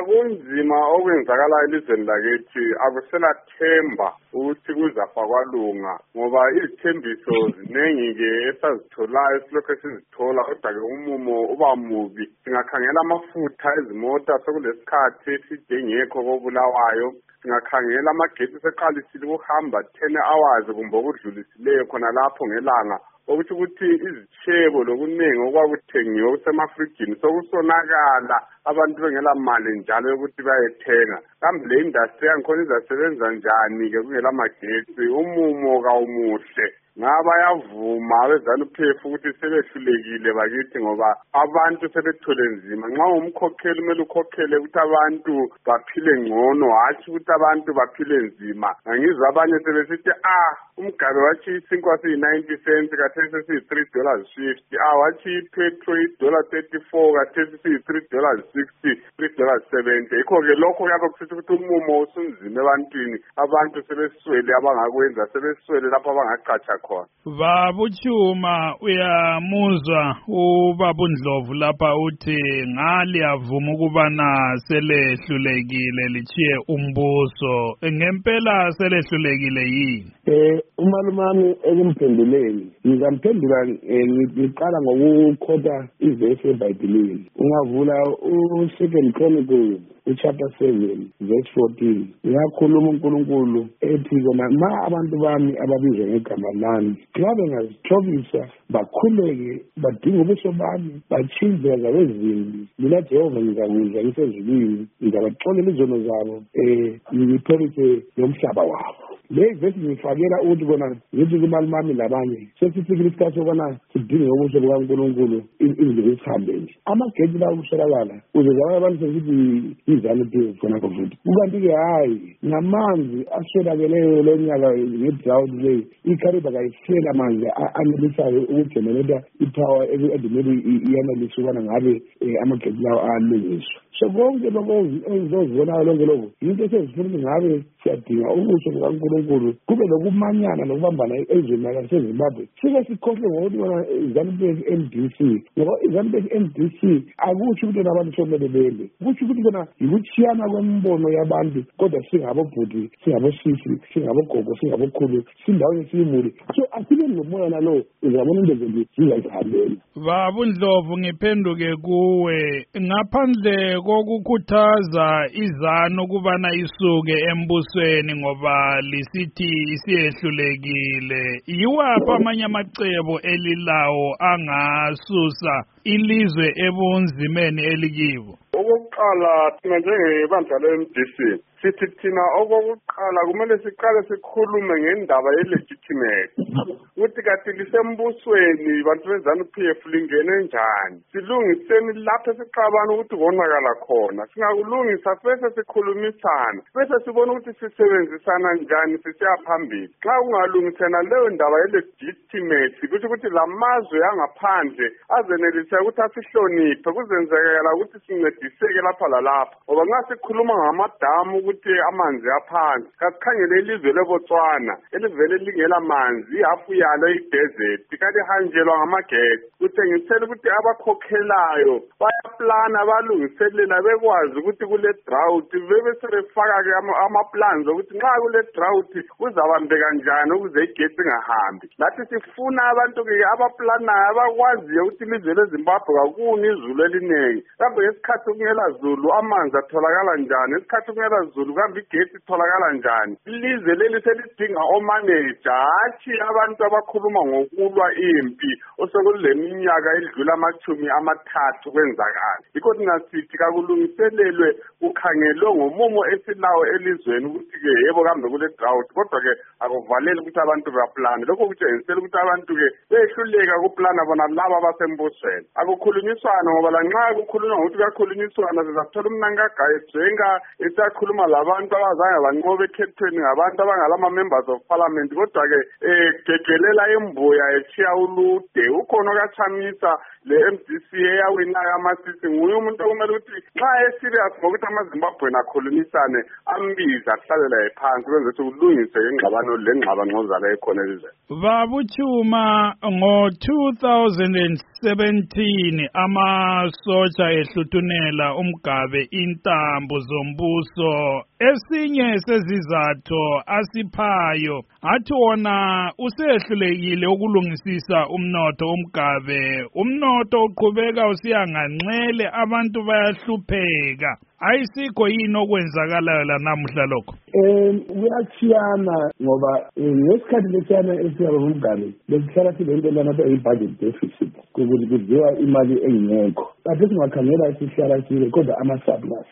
kunzima okwenzakala elizweni lakithi akuselathemba ukuthi kuzafakwa lunga ngoba izithembiso ziningi-ke esazitholayo esilokhu sizithola kodwa-ke umumo uba mubi. Singakhangela amafutha ezimota sekulesikhathi eside engekho kobulawayo. Singakhangela amagetsi seqalisile ukuhamba 10 hours kumbe okudlulisileyo khona lapho ngelanga. Ukuthi izitshebo lokuningi okwakuthengiwe kusemafrijini sokusonakala abantu bengela mali njalo yokuthi bayethenga. Kambe le industry yangikhona izasebenza njani-ke kungela magetsi? Umumo kawumuhle. Ngaba yavuma abezanu-PF ukuthi sebehlulekile bakithi ngoba abantu sebethole nzima. Nxa umkhokheli kumele ukhokhele ukuthi abantu baphile ngcono, hatshi ukuthi abantu baphile nzima. Ngizwa abanye sebesithi umgabe wathi isinkwa siyi-90 cents kathesi siyi-$3.50. Wathi ipetrol $34 kathesi siyi-$3.60, $3.70. Yikho-ke lokho kuyabe kusithi ukuthi umumo usunzima ebantwini. Abantu sebeswele abangakwenza, sebeswele lapho abangaqatsha khona. Babuchuma uyamuzwa ubaba uNdlovu lapha uthi ngaliyavuma ukubana selehlulekile lichiye umbuso. Ngempela selehlulekile yini? Umalumami elimphenduleni ngizamphendula ngiqala ngokukhotha ivesi eBhayibhelini. Ungavula u2 Chronicles chapter 7 verse 14. Uyakhuluma uNkulunkulu ethi kona ma abantu bami ababizwa ngegama lami nxa bengazithobisa bakhuleke badinga ubuso bami batshinze zabezimbi, mina Jehova ngizakuzwa ngisezulwini, ngizabaxolela izono zabo ngiphelise lomhlaba wabo. Le vesi ngifakela ukuthi kona ngithi kumalumami labanye sesifikile isikhathi sokubana sidinge ubuso bukaNkulunkulu indlela esihambe nje. Amagetsi la ukuswelakala uzezabanye abantu sesithi izanu-PF khona futhi. Kukanti-ke hayi namanzi aswelakeleyo lo nyaka nge-drought leyi iCaribe kayisela amanzi anelisayo ukujenereta ipower edimele iyanelisa ukubana ngabe amagetsi lawo alungiswa. So konke lokho ozibonayo lonke lokho yinto esezifuna ukuthi ngabe siyadinga ubuso bukaNkulunkulu kube lokumanyana nokubambana ezweni laseZimbabwe. Sike sikhohle ngokuthi bona iZanu-PF MDC ngoba iZanu-PF MDC akutsho ukuthi abantu somele bele, kutsho ukuthi bona yikuchiyana kwembono yabantu kodwa singabobhuti, singabosisi, singabogogo, singabokhulu, sindawonye siyimuli. So asibe nomoya nalo uzabona into nje zingayihambela. Baba uNdlovu ngiphenduke kuwe, ngaphandle kokukhuthaza izanu kubana isuke embusweni ngoba lisithi isiyehlulekile, yiwaphi amanye amacebo elilawo angasusa ilizwe ebunzimeni elikibo? Okokuqala thina njengebandla le-MDC sithi thina okokuqala kumele siqale sikhulume ngendaba ye-legitimacy ukuthi kathi lisembusweni bantu beZanu-PF lingene njani, silungiseni lapho siqabana ukuthi konakala khona. Singakulungisa bese sikhulumisana bese sibona ukuthi sisebenzisana njani sisiya phambili. Xa kungalungisena leyo ndaba ye-legitimacy kusho ukuthi lamazwe angaphandle azenelisa ukuthi asihloniphe kuzenzekela ukuthi sincediseke lapha lalapha. Ngoba nxa sikhuluma ngamadamu ukuthi amanzi aphansi, kasikhangele ilizwe leBotswana elivele lingela manzi, ihafu yalo idesert kanti hanjelwa ngamagesi. Kuthengisela ukuthi abakhokhelayo bayaplana balungiselela bekwazi ukuthi kule drought bebe sebefaka-ke amaplans ukuthi nxa kule drought kuzabambeka njani ukuze igesi ingahambi. Lathi sifuna abantu-ke abaplanayo abakwaziyo ukuthi ilizwe leZimbabwe kakuni izulu eliningi, kambe ngesikhathi kungela zulu amanzi atholakala njani, ngesikhathi kungela zulu kambe igesi itholakala njani. Ilizwe leli selidinga omaneja, hatshi abantu abakhuluma ngokulwa impi osekule minyaka edlula 30 kwenzakala. Yikho thina sithi kakulungiselelwe kukhangelwe ngomumo esilawo elizweni ukuthi-ke yebo kambe kule drought kodwa-ke akuvaleli ukuthi abantu baplane. Lokho kutshengisela ukuthi abantu-ke behluleka kuplana bona laba abasembusweni. Akukhulunyiswana ngoba lanxa kukhulunywa ngokuthi kuyakhulunyiswana sizathola umnankagayi ejenga esakhuluma labantu abazange banqobe ekhethweni ngabantu abangalama-members of parliament kodwa-ke gegelela imbuya echiya ulude. Ukhona okaChamisa le MDC eyawinayo amasisi nguye umuntu okumele ukuthi nxa eserious ngokuthi amaZimbabwe akhulumisane ambiza kuhlalela phansi kwenze ukuthi kulungiswe ingxabano lengxabangxoza ekhona elizweni. Babuchuma ngo-2017 amasotsha ehluthunela umgabe intambo zombuso. Esinye sezizathu asiphayo athi wona usehlulekile ukulungisisa umnotho umgabe. Umnotho uqhubeka usiyanganxele, abantu bayahlupheka. Ayisikho yini okwenzakalayo la namuhla lokho? Kuyachiyana ngoba ngesikhathi lesiyana esiyaba umgabe besihlala silento lana i-budget deficit ukuthi kudliwa imali engekho. Kanti singakhangela isihlala sile kodwa ama-surplus